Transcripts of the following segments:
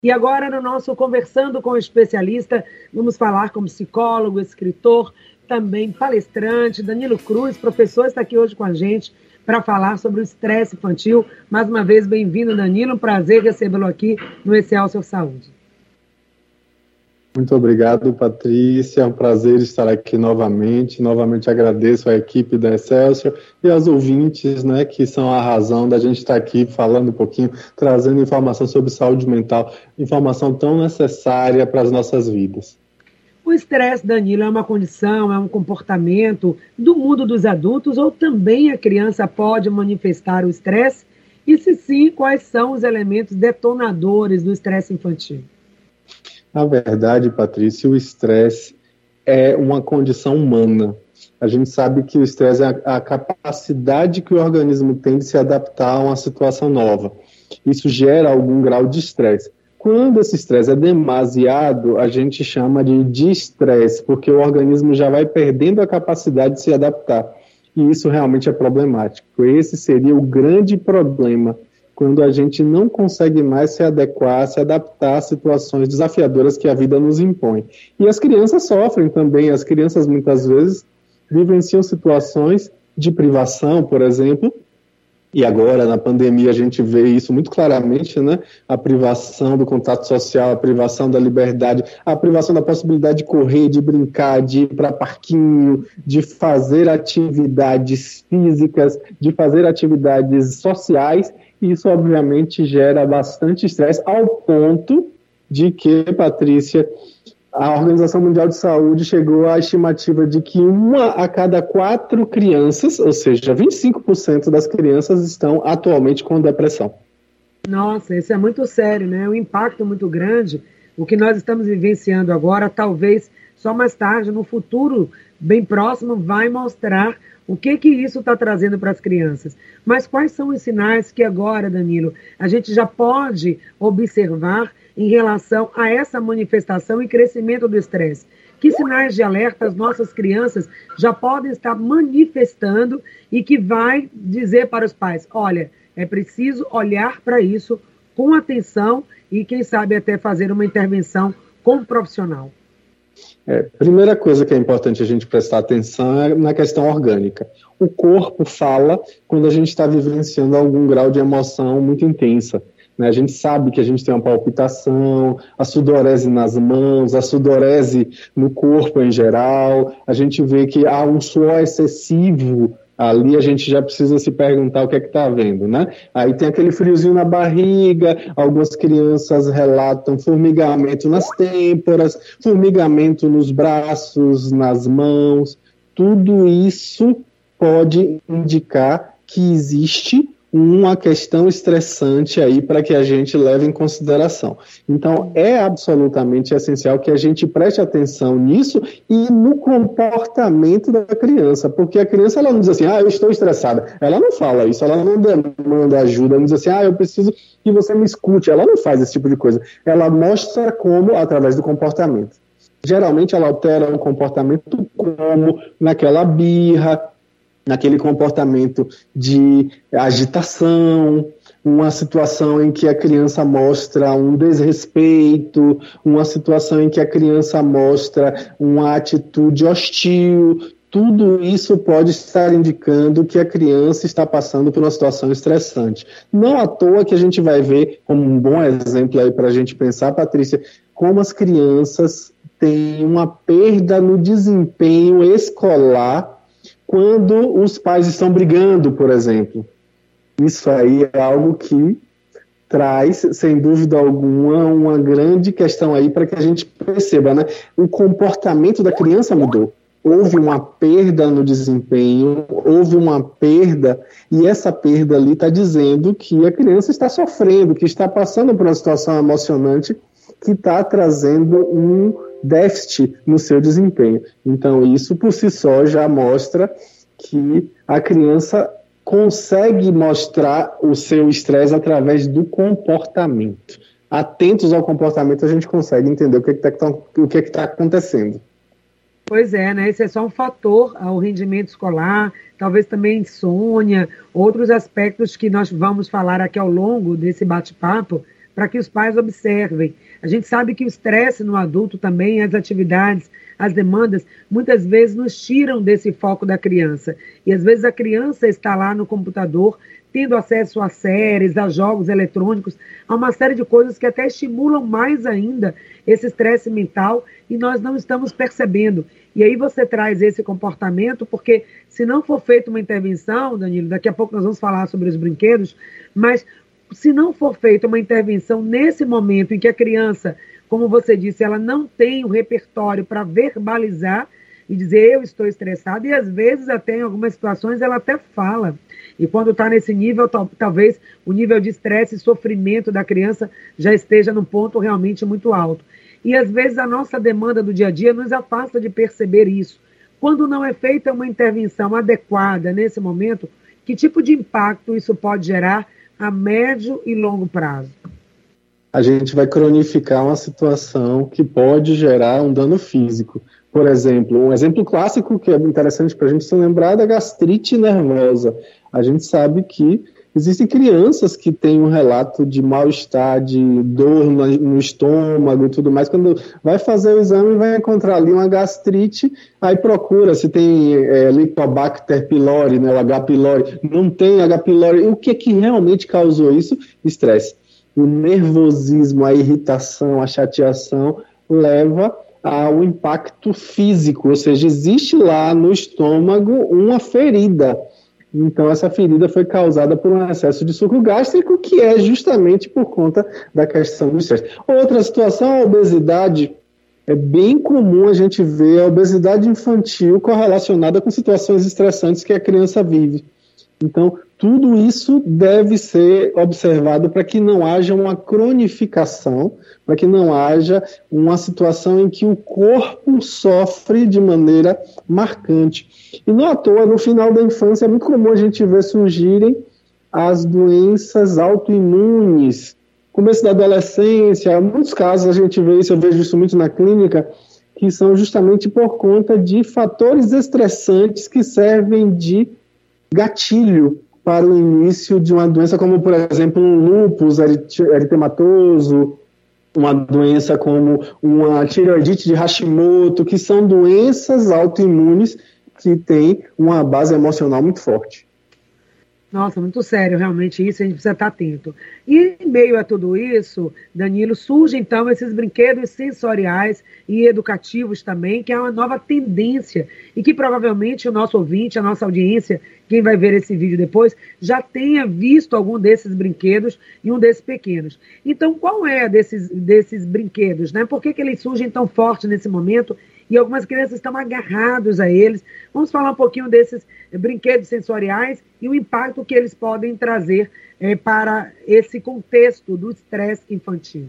E agora, no nosso Conversando com o Especialista, vamos falar com psicólogo, escritor, também palestrante, Danilo Cruz, professor, está aqui hoje com a gente para falar sobre o estresse infantil. Mais uma vez, bem-vindo, Danilo, um prazer recebê-lo aqui no Excelsior Saúde. Muito obrigado, Patrícia, é um prazer estar aqui novamente. Novamente agradeço à equipe da Excelsior e aos ouvintes, né, que são a razão da gente estar aqui falando um pouquinho, trazendo informação sobre saúde mental, informação tão necessária para as nossas vidas. O estresse, Danilo, é uma condição, é um comportamento do mundo dos adultos ou também a criança pode manifestar o estresse? E se sim, quais são os elementos detonadores do estresse infantil? Na verdade, Patrícia, o estresse é uma condição humana. A gente sabe que o estresse é a capacidade que o organismo tem de se adaptar a uma situação nova. Isso gera algum grau de estresse. Quando esse estresse é demasiado, a gente chama de distresse, porque o organismo já vai perdendo a capacidade de se adaptar. E isso realmente é problemático. Esse seria o grande problema, quando a gente não consegue mais se adequar, se adaptar a situações desafiadoras que a vida nos impõe. E as crianças sofrem também. As crianças, muitas vezes, vivenciam situações de privação, por exemplo, e agora, na pandemia, a gente vê isso muito claramente, né? A privação do contato social, a privação da liberdade, a privação da possibilidade de correr, de brincar, de ir para parquinho, de fazer atividades físicas, de fazer atividades sociais. Isso, obviamente, gera bastante estresse, ao ponto de que, Patrícia, a Organização Mundial de Saúde chegou à estimativa de que 1 a cada 4 crianças, ou seja, 25% das crianças estão atualmente com depressão. Nossa, isso é muito sério, né? Um impacto muito grande. O que nós estamos vivenciando agora, talvez só mais tarde, no futuro bem próximo, vai mostrar o que isso está trazendo para as crianças. Mas quais são os sinais que agora, Danilo, a gente já pode observar em relação a essa manifestação e crescimento do estresse? Que sinais de alerta as nossas crianças já podem estar manifestando e que vai dizer para os pais, olha, é preciso olhar para isso com atenção e, quem sabe, até fazer uma intervenção com um profissional? Primeira coisa que é importante a gente prestar atenção é na questão orgânica. O corpo fala quando a gente está vivenciando algum grau de emoção muito intensa. A gente sabe que a gente tem uma palpitação, a sudorese nas mãos, a sudorese no corpo em geral. A gente vê que há um suor excessivo ali, a gente já precisa se perguntar o que é que está havendo, né? Aí tem aquele friozinho na barriga, algumas crianças relatam formigamento nas têmporas, formigamento nos braços, nas mãos. Tudo isso pode indicar que existe uma questão estressante aí para que a gente leve em consideração. Então, é absolutamente essencial que a gente preste atenção nisso e no comportamento da criança, porque a criança, ela não diz assim, eu estou estressada. Ela não fala isso, ela não demanda ajuda, não diz assim, eu preciso que você me escute. Ela não faz esse tipo de coisa. Ela mostra como, através do comportamento. Geralmente, ela altera o comportamento como naquela birra, naquele comportamento de agitação, uma situação em que a criança mostra um desrespeito, uma situação em que a criança mostra uma atitude hostil. Tudo isso pode estar indicando que a criança está passando por uma situação estressante. Não à toa que a gente vai ver, como um bom exemplo aí para a gente pensar, Patrícia, como as crianças têm uma perda no desempenho escolar quando os pais estão brigando, por exemplo. Isso aí é algo que traz, sem dúvida alguma, uma grande questão aí para que a gente perceba, né? O comportamento da criança mudou. Houve uma perda no desempenho, houve uma perda, e essa perda ali está dizendo que a criança está sofrendo, que está passando por uma situação emocionante que está trazendo um déficit no seu desempenho. Então, isso por si só já mostra que a criança consegue mostrar o seu estresse através do comportamento. Atentos ao comportamento, a gente consegue entender o que está acontecendo. Pois é, né? Esse é só um fator ao rendimento escolar, talvez também insônia, outros aspectos que nós vamos falar aqui ao longo desse bate-papo, para que os pais observem. A gente sabe que o estresse no adulto também, as atividades, as demandas, muitas vezes nos tiram desse foco da criança. E às vezes a criança está lá no computador, tendo acesso a séries, a jogos eletrônicos, a uma série de coisas que até estimulam mais ainda esse estresse mental e nós não estamos percebendo. E aí você traz esse comportamento, porque se não for feita uma intervenção, Danilo, daqui a pouco nós vamos falar sobre os brinquedos, mas se não for feita uma intervenção nesse momento em que a criança, como você disse, ela não tem o repertório para verbalizar e dizer eu estou estressada, e às vezes até em algumas situações ela até fala. E quando está nesse nível, talvez o nível de estresse e sofrimento da criança já esteja num ponto realmente muito alto. E às vezes a nossa demanda do dia a dia nos afasta de perceber isso. Quando não é feita uma intervenção adequada nesse momento, que tipo de impacto isso pode gerar a médio e longo prazo? A gente vai cronificar uma situação que pode gerar um dano físico. Por exemplo, um exemplo clássico que é interessante para a gente se lembrar é da gastrite nervosa. A gente sabe que existem crianças que têm um relato de mal-estar, de dor no estômago e tudo mais. Quando vai fazer o exame, vai encontrar ali uma gastrite, aí procura se tem Helicobacter pylori, né, o H. pylori. Não tem H. pylori. O que realmente causou isso? Estresse. O nervosismo, a irritação, a chateação leva ao impacto físico, ou seja, existe lá no estômago uma ferida. Então, essa ferida foi causada por um excesso de suco gástrico, que é justamente por conta da questão do estresse. Outra situação, a obesidade. É bem comum a gente ver a obesidade infantil correlacionada com situações estressantes que a criança vive. Então, tudo isso deve ser observado para que não haja uma cronificação, para que não haja uma situação em que o corpo sofre de maneira marcante. E não à toa, no final da infância, é muito comum a gente ver surgirem as doenças autoimunes. Começo da adolescência, em muitos casos a gente vê isso, eu vejo isso muito na clínica, que são justamente por conta de fatores estressantes que servem de gatilho para o início de uma doença como, por exemplo, um lúpus eritematoso, uma doença como uma tireoidite de Hashimoto, que são doenças autoimunes que têm uma base emocional muito forte. Nossa, muito sério, realmente, isso a gente precisa estar atento. E em meio a tudo isso, Danilo, surgem então esses brinquedos sensoriais e educativos também, que é uma nova tendência e que provavelmente o nosso ouvinte, a nossa audiência, quem vai ver esse vídeo depois, já tenha visto algum desses brinquedos e um desses pequenos. Então, qual é desses brinquedos, né? Por que eles surgem tão forte nesse momento? E algumas crianças estão agarradas a eles. Vamos falar um pouquinho desses brinquedos sensoriais e o impacto que eles podem trazer para esse contexto do estresse infantil.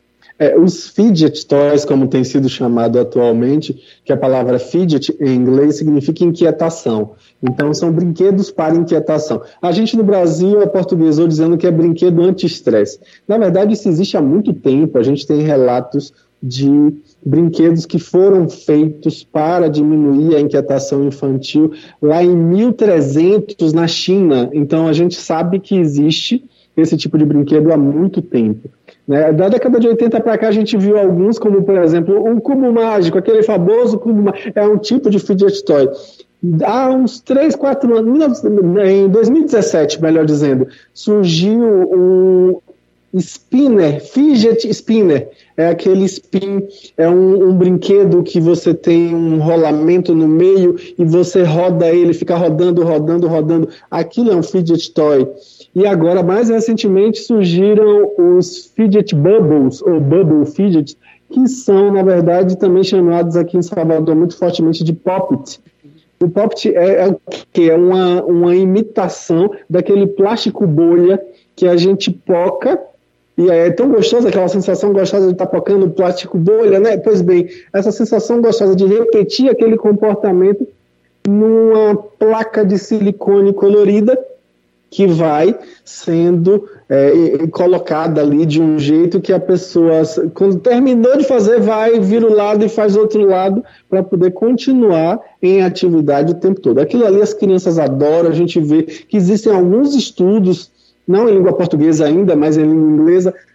Os fidget toys, como tem sido chamado atualmente, que a palavra fidget em inglês significa inquietação. Então, são brinquedos para inquietação. A gente no Brasil aportuguesou dizendo que é brinquedo anti-estresse. Na verdade, isso existe há muito tempo. A gente tem relatos de brinquedos que foram feitos para diminuir a inquietação infantil lá em 1300 na China. Então, a gente sabe que existe esse tipo de brinquedo há muito tempo. Né? Da década de 80 para cá, a gente viu alguns, como, por exemplo, um cubo mágico, aquele famoso cubo mágico, é um tipo de fidget toy. Há uns 3, 4 anos, em 2017, melhor dizendo, surgiu um spinner, fidget spinner, é aquele spin, é um brinquedo que você tem um rolamento no meio e você roda ele, fica rodando, aquilo é um fidget toy. E agora, mais recentemente, surgiram os fidget bubbles, ou bubble fidget, que são, na verdade, também chamados aqui em Salvador muito fortemente de pop-it. O pop-it é uma imitação daquele plástico bolha que a gente poca. E é tão gostosa, aquela sensação gostosa de estar pocando plástico bolha, né? Pois bem, essa sensação gostosa de repetir aquele comportamento numa placa de silicone colorida que vai sendo colocada ali de um jeito que a pessoa, quando terminou de fazer, vai, vira o lado e faz outro lado para poder continuar em atividade o tempo todo. Aquilo ali as crianças adoram, a gente vê que existem alguns estudos, não em língua portuguesa ainda, mas em língua inglesa,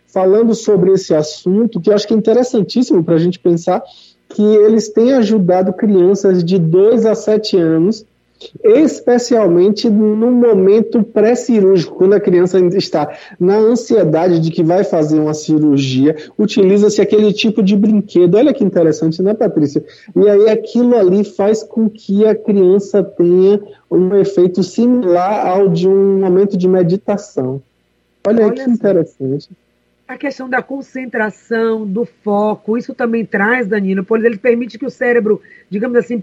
falando sobre esse assunto, que eu acho que é interessantíssimo para a gente pensar, que eles têm ajudado crianças de 2 a 7 anos, especialmente no momento pré-cirúrgico, quando a criança ainda está na ansiedade de que vai fazer uma cirurgia, utiliza-se aquele tipo de brinquedo. Olha que interessante, né, Patrícia? E aí aquilo ali faz com que a criança tenha um efeito similar ao de um momento de meditação. Olha que interessante. A questão da concentração, do foco, isso também traz, Danilo, pois ele permite que o cérebro, digamos assim,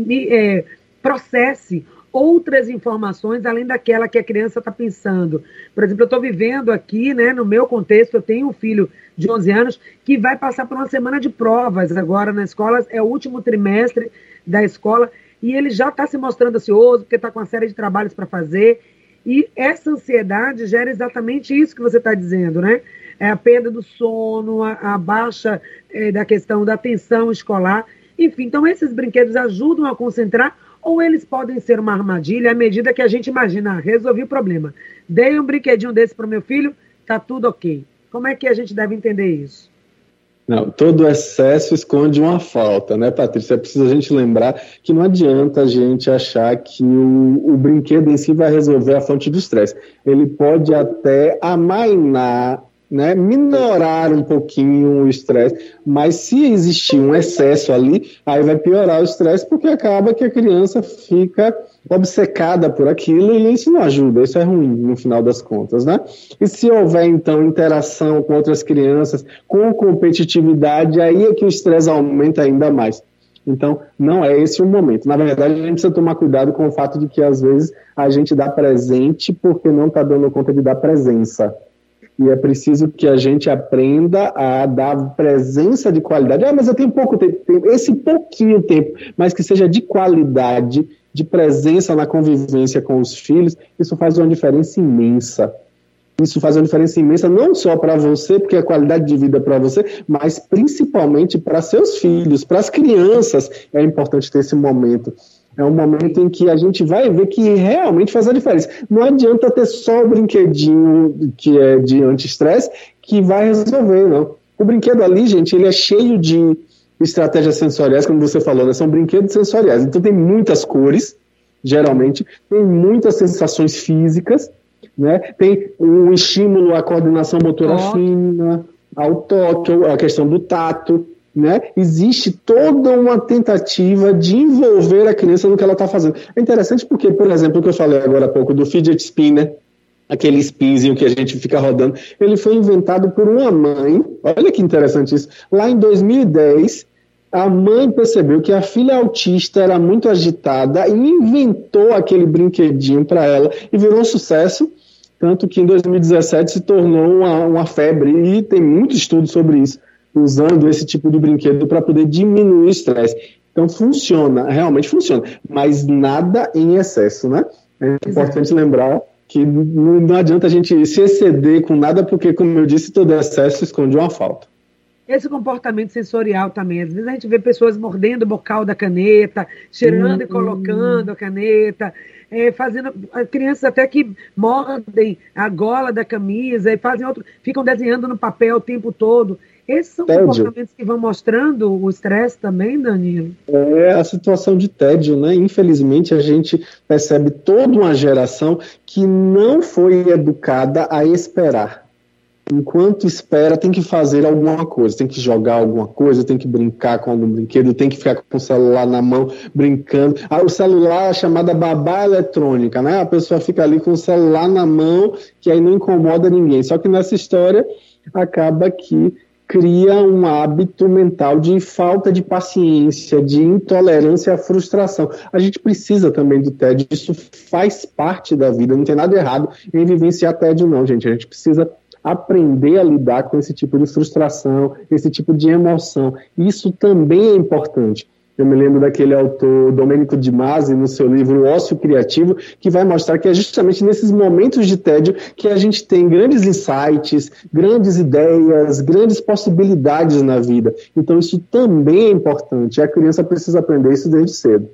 processe outras informações além daquela que a criança está pensando. Por exemplo, eu estou vivendo aqui, né, no meu contexto, eu tenho um filho de 11 anos que vai passar por uma semana de provas agora na escola, é o último trimestre da escola, e ele já está se mostrando ansioso, porque está com uma série de trabalhos para fazer, e essa ansiedade gera exatamente isso que você está dizendo, né? É a perda do sono, a baixa da questão da atenção escolar, enfim, então esses brinquedos ajudam a concentrar, ou eles podem ser uma armadilha à medida que a gente imagina, resolvi o problema. Dei um brinquedinho desse para o meu filho, tá tudo ok. Como é que a gente deve entender isso? Não, todo excesso esconde uma falta, né, Patrícia? É preciso a gente lembrar que não adianta a gente achar que o brinquedo em si vai resolver a fonte do estresse. Ele pode até amainar, né, minorar um pouquinho o estresse, mas se existir um excesso ali, aí vai piorar o estresse, porque acaba que a criança fica obcecada por aquilo e isso não ajuda, isso é ruim no final das contas, né? E se houver, então, interação com outras crianças, com competitividade, aí é que o estresse aumenta ainda mais. Então, não é esse o momento. Na verdade, a gente precisa tomar cuidado com o fato de que, às vezes, a gente dá presente porque não está dando conta de dar presença. E é preciso que a gente aprenda a dar presença de qualidade. Mas eu tenho pouco tempo, esse pouquinho tempo, mas que seja de qualidade, de presença na convivência com os filhos, isso faz uma diferença imensa. Isso faz uma diferença imensa não só para você, porque é qualidade de vida para você, mas principalmente para seus filhos, para as crianças. É importante ter esse momento. É um momento em que a gente vai ver que realmente faz a diferença. Não adianta ter só o brinquedinho que é de anti-estresse que vai resolver, não. O brinquedo ali, gente, ele é cheio de estratégias sensoriais, como você falou, né? São brinquedos sensoriais. Então tem muitas cores, geralmente, tem muitas sensações físicas, né? Tem um estímulo à coordenação motora fina, ao toque, a questão do tato, né? Existe toda uma tentativa de envolver a criança no que ela está fazendo. É interessante porque, por exemplo, o que eu falei agora há pouco do fidget spinner, aquele spinzinho que a gente fica rodando, ele foi inventado por uma mãe, olha que interessante isso, lá em 2010, a mãe percebeu que a filha autista era muito agitada e inventou aquele brinquedinho para ela e virou um sucesso, tanto que em 2017 se tornou uma febre e tem muito estudo sobre isso, usando esse tipo de brinquedo para poder diminuir o estresse. Então funciona, realmente funciona, mas nada em excesso, né? É importante lembrar que não adianta a gente se exceder com nada, porque, como eu disse, todo excesso esconde uma falta. Esse comportamento sensorial também. Às vezes a gente vê pessoas mordendo o bocal da caneta, cheirando e colocando a caneta, fazendo crianças até que mordem a gola da camisa e fazem outro, ficam desenhando no papel o tempo todo. Esses são comportamentos que vão mostrando o estresse também, Danilo? É a situação de tédio, né? Infelizmente, a gente percebe toda uma geração que não foi educada a esperar. Enquanto espera, tem que fazer alguma coisa, tem que jogar alguma coisa, tem que brincar com algum brinquedo, tem que ficar com o celular na mão, brincando. O celular é chamada babá eletrônica, né? A pessoa fica ali com o celular na mão, que aí não incomoda ninguém. Só que nessa história, acaba que cria um hábito mental de falta de paciência, de intolerância à frustração. A gente precisa também do tédio, isso faz parte da vida, não tem nada errado em vivenciar tédio não, gente. A gente precisa aprender a lidar com esse tipo de frustração, esse tipo de emoção. Isso também é importante. Eu me lembro daquele autor, Domenico De Masi, no seu livro O Ócio Criativo, que vai mostrar que é justamente nesses momentos de tédio que a gente tem grandes insights, grandes ideias, grandes possibilidades na vida. Então isso também é importante. A criança precisa aprender isso desde cedo.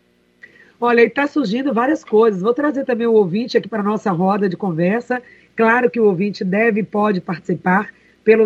Olha, está surgindo várias coisas. Vou trazer também o ouvinte aqui para a nossa roda de conversa. Claro que o ouvinte deve e pode participar pelo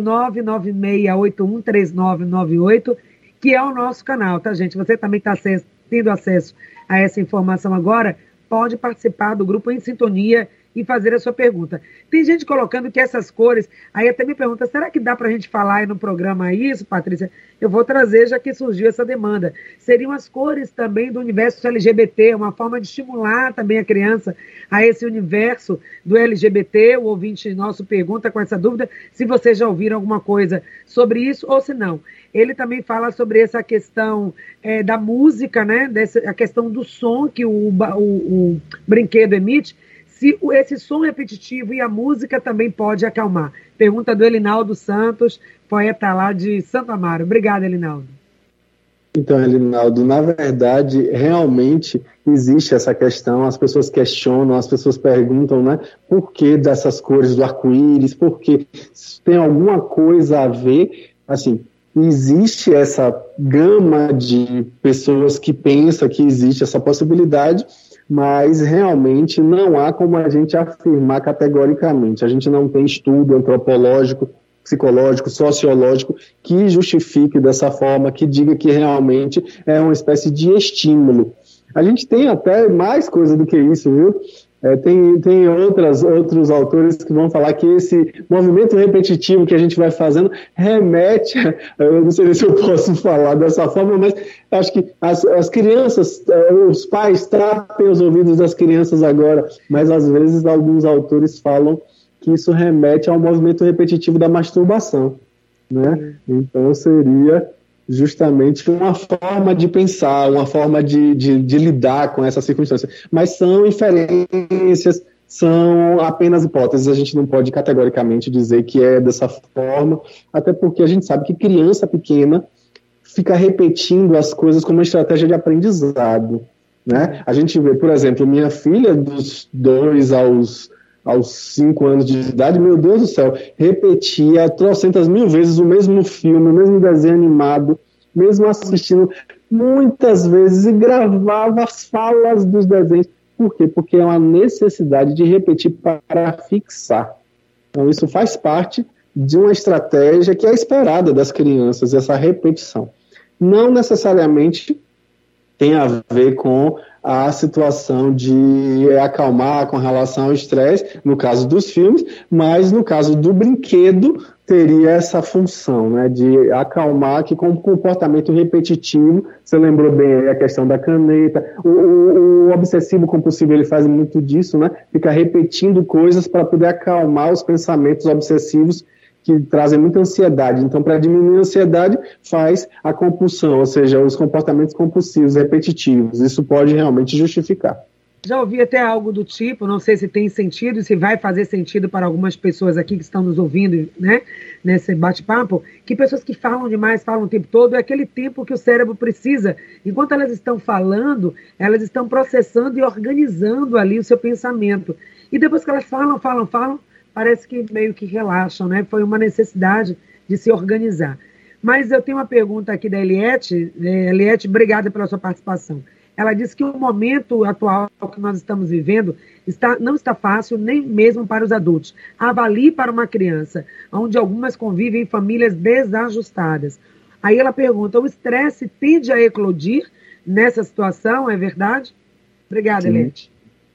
996813998, que é o nosso canal, tá, gente? Você também está tendo acesso a essa informação agora, pode participar do grupo Em Sintonia e fazer a sua pergunta. Tem gente colocando que essas cores, aí até me pergunta, será que dá para a gente falar aí no programa isso, Patrícia? Eu vou trazer, já que surgiu essa demanda. Seriam as cores também do universo LGBT, uma forma de estimular também a criança a esse universo do LGBT. O ouvinte nosso pergunta com essa dúvida, se vocês já ouviram alguma coisa sobre isso ou se não. Ele também fala sobre essa questão da música, né? A questão do som que o brinquedo emite, se esse som repetitivo e a música também pode acalmar. Pergunta do Elinaldo Santos, poeta lá de Santo Amaro. Obrigada, Elinaldo. Então, Elinaldo, na verdade, realmente existe essa questão, as pessoas questionam, as pessoas perguntam, né, por que dessas cores do arco-íris, porque tem alguma coisa a ver, assim, existe essa gama de pessoas que pensam que existe essa possibilidade, mas realmente não há como a gente afirmar categoricamente. A gente não tem estudo antropológico, psicológico, sociológico que justifique dessa forma, que diga que realmente é uma espécie de estímulo. A gente tem até mais coisa do que isso, viu? Tem outros autores que vão falar que esse movimento repetitivo que a gente vai fazendo remete, eu não sei se eu posso falar dessa forma, mas acho que as crianças, os pais tapem os ouvidos das crianças agora, mas às vezes alguns autores falam que isso remete ao movimento repetitivo da masturbação, né? Então seria justamente uma forma de pensar, uma forma de lidar com essa circunstância. Mas são inferências, são apenas hipóteses, a gente não pode categoricamente dizer que é dessa forma, até porque a gente sabe que criança pequena fica repetindo as coisas como uma estratégia de aprendizado, né? A gente vê, por exemplo, minha filha dos 2 aos 5 anos de idade, meu Deus do céu, repetia trocentas mil vezes o mesmo filme, o mesmo desenho animado, mesmo assistindo muitas vezes e gravava as falas dos desenhos. Por quê? Porque é uma necessidade de repetir para fixar. Então isso faz parte de uma estratégia que é esperada das crianças, essa repetição. Não necessariamente tem a ver com a situação de acalmar com relação ao estresse, no caso dos filmes, mas no caso do brinquedo teria essa função, né, de acalmar, que com um comportamento repetitivo, você lembrou bem a questão da caneta, o obsessivo compulsivo ele faz muito disso, né, fica repetindo coisas para poder acalmar os pensamentos obsessivos que trazem muita ansiedade. Então, para diminuir a ansiedade, faz a compulsão, ou seja, os comportamentos compulsivos, repetitivos. Isso pode realmente justificar. Já ouvi até algo do tipo, não sei se tem sentido, se vai fazer sentido para algumas pessoas aqui que estão nos ouvindo, né, nesse bate-papo, que pessoas que falam demais, falam o tempo todo, é aquele tempo que o cérebro precisa. Enquanto elas estão falando, elas estão processando e organizando ali o seu pensamento. E depois que elas falam, parece que meio que relaxam, né? Foi uma necessidade de se organizar. Mas eu tenho uma pergunta aqui da Eliette. Eliette, obrigada pela sua participação. Ela disse que o momento atual que nós estamos vivendo não está fácil nem mesmo para os adultos. Avalie para uma criança, onde algumas convivem em famílias desajustadas. Aí ela pergunta, o estresse tende a eclodir nessa situação, é verdade? Obrigada, Eliette.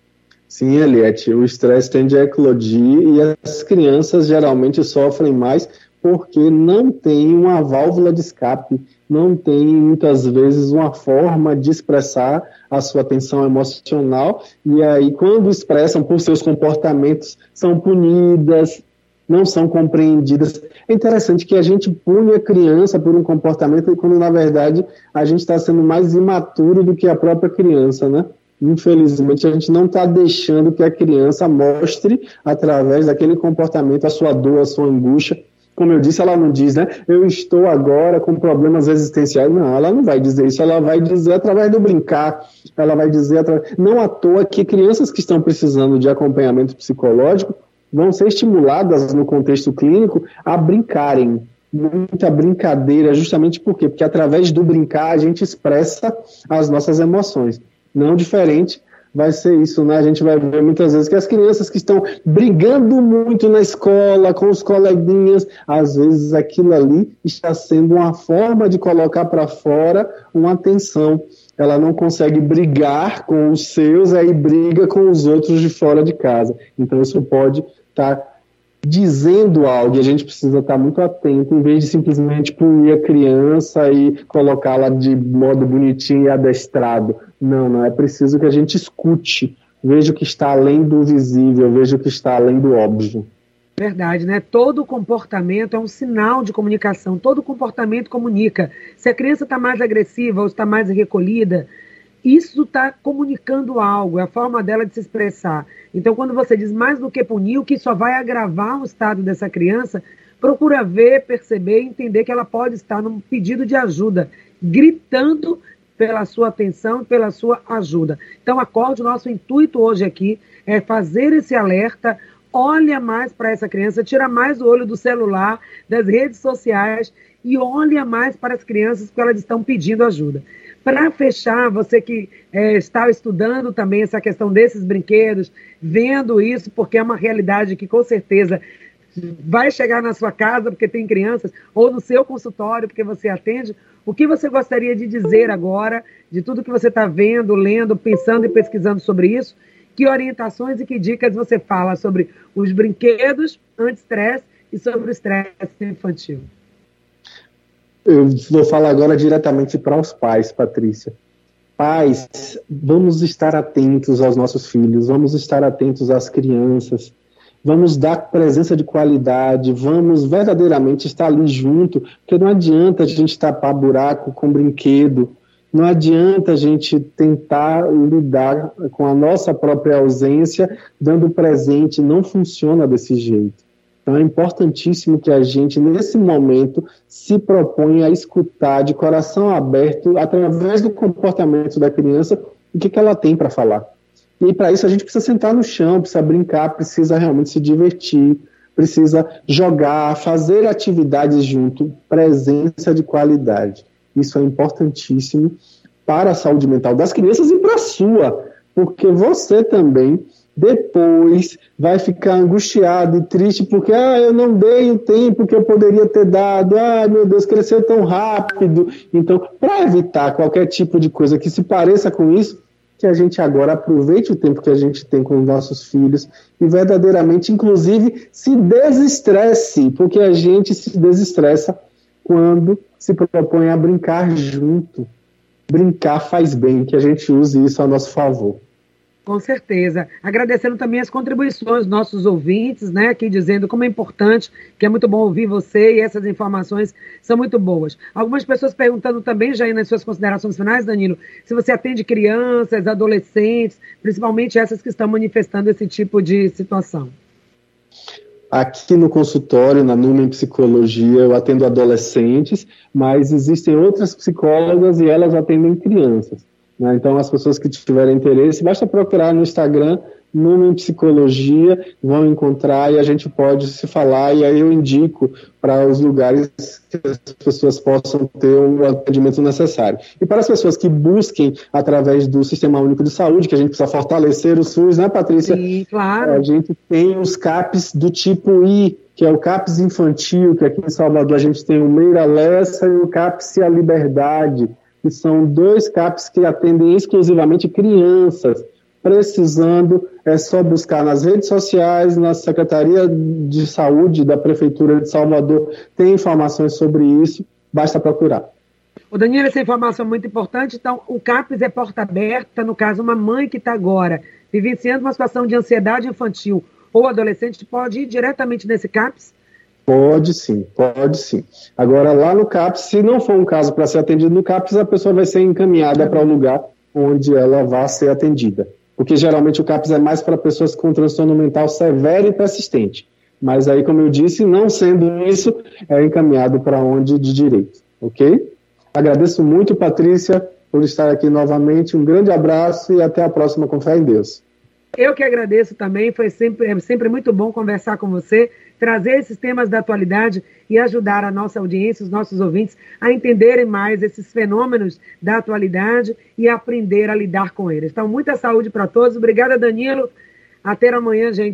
Sim, Eliette, o estresse tende a eclodir e as crianças geralmente sofrem mais porque não tem uma válvula de escape, não tem muitas vezes uma forma de expressar a sua tensão emocional e aí quando expressam por seus comportamentos são punidas, não são compreendidas. É interessante que a gente pune a criança por um comportamento quando na verdade a gente está sendo mais imaturo do que a própria criança, né? Infelizmente, a gente não está deixando que a criança mostre, através daquele comportamento, a sua dor, a sua angústia. Como eu disse, ela não diz, né? Eu estou agora com problemas existenciais. Não, ela não vai dizer isso. Ela vai dizer através do brincar. Ela vai dizer através... Não à toa que crianças que estão precisando de acompanhamento psicológico vão ser estimuladas no contexto clínico a brincarem. Muita brincadeira, justamente por quê? Porque através do brincar a gente expressa as nossas emoções. Não diferente vai ser isso, né? A gente vai ver muitas vezes que as crianças que estão brigando muito na escola, com os coleguinhas, às vezes aquilo ali está sendo uma forma de colocar para fora uma tensão. Ela não consegue brigar com os seus, aí briga com os outros de fora de casa. Então isso pode estar dizendo algo, e a gente precisa estar muito atento, em vez de simplesmente punir a criança e colocá-la de modo bonitinho e adestrado. Não, é preciso que a gente escute, veja o que está além do visível, veja o que está além do óbvio. Verdade, né? Todo comportamento é um sinal de comunicação, todo comportamento comunica. Se a criança está mais agressiva ou está mais recolhida, isso está comunicando algo, é a forma dela de se expressar. Então, quando você diz mais do que punir, o que só vai agravar o estado dessa criança, procura ver, perceber e entender que ela pode estar num pedido de ajuda, gritando pela sua atenção, pela sua ajuda. Então, acorde, o nosso intuito hoje aqui é fazer esse alerta, olha mais para essa criança, tira mais o olho do celular, das redes sociais e olha mais para as crianças porque elas estão pedindo ajuda. Para fechar, você que está estudando também essa questão desses brinquedos, vendo isso, porque é uma realidade que com certeza vai chegar na sua casa, porque tem crianças, ou no seu consultório, porque você atende, o que você gostaria de dizer agora, de tudo que você está vendo, lendo, pensando e pesquisando sobre isso? Que orientações e que dicas você fala sobre os brinquedos anti-estresse e sobre o estresse infantil? Eu vou falar agora diretamente para os pais, Patrícia. Pais, vamos estar atentos aos nossos filhos, vamos estar atentos às crianças, vamos dar presença de qualidade, vamos verdadeiramente estar ali junto, porque não adianta a gente tapar buraco com brinquedo, não adianta a gente tentar lidar com a nossa própria ausência dando presente, não funciona desse jeito. Então é importantíssimo que a gente, nesse momento, se proponha a escutar de coração aberto, através do comportamento da criança, o que ela tem para falar. E para isso a gente precisa sentar no chão, precisa brincar, precisa realmente se divertir, precisa jogar, fazer atividades junto, presença de qualidade. Isso é importantíssimo para a saúde mental das crianças e para a sua, porque você também depois vai ficar angustiado e triste porque eu não dei o tempo que eu poderia ter dado, meu Deus, cresceu tão rápido. Então, para evitar qualquer tipo de coisa que se pareça com isso, que a gente agora aproveite o tempo que a gente tem com os nossos filhos e verdadeiramente, inclusive, se desestresse, porque a gente se desestressa quando se propõe a brincar junto. Brincar faz bem, que a gente use isso a nosso favor. Com certeza. Agradecendo também as contribuições dos nossos ouvintes, né, aqui dizendo como é importante, que é muito bom ouvir você e essas informações são muito boas. Algumas pessoas perguntando também, já aí nas suas considerações finais, Danilo, se você atende crianças, adolescentes, principalmente essas que estão manifestando esse tipo de situação. Aqui no consultório, na Numen Psicologia, eu atendo adolescentes, mas existem outras psicólogas e elas atendem crianças. Então, as pessoas que tiverem interesse, basta procurar no Instagram, Numen Psicologia, vão encontrar e a gente pode se falar, e aí eu indico para os lugares que as pessoas possam ter o atendimento necessário. E para as pessoas que busquem através do Sistema Único de Saúde, que a gente precisa fortalecer o SUS, né, Patrícia? Sim, claro. A gente tem os CAPs do tipo I, que é o CAPS infantil, que aqui em Salvador a gente tem o Meira Lessa e o CAPS A Liberdade, que são 2 CAPs que atendem exclusivamente crianças. Precisando, é só buscar nas redes sociais, na Secretaria de Saúde da Prefeitura de Salvador, tem informações sobre isso, basta procurar. O Danilo, essa informação é muito importante. Então, o CAPS é porta aberta, no caso, uma mãe que está agora vivenciando uma situação de ansiedade infantil ou adolescente, pode ir diretamente nesse CAPS? Pode sim, pode sim. Agora, lá no CAPS, se não for um caso para ser atendido no CAPS, a pessoa vai ser encaminhada para o lugar onde ela vai ser atendida. Porque geralmente o CAPS é mais para pessoas com transtorno mental severo e persistente. Mas aí, como eu disse, não sendo isso, é encaminhado para onde de direito, ok? Agradeço muito, Patrícia, por estar aqui novamente. Um grande abraço e até a próxima, com fé em Deus. Eu que agradeço também, é sempre muito bom conversar com você, trazer esses temas da atualidade e ajudar a nossa audiência, os nossos ouvintes, a entenderem mais esses fenômenos da atualidade e aprender a lidar com eles. Então, muita saúde para todos. Obrigada, Danilo. Até amanhã, gente.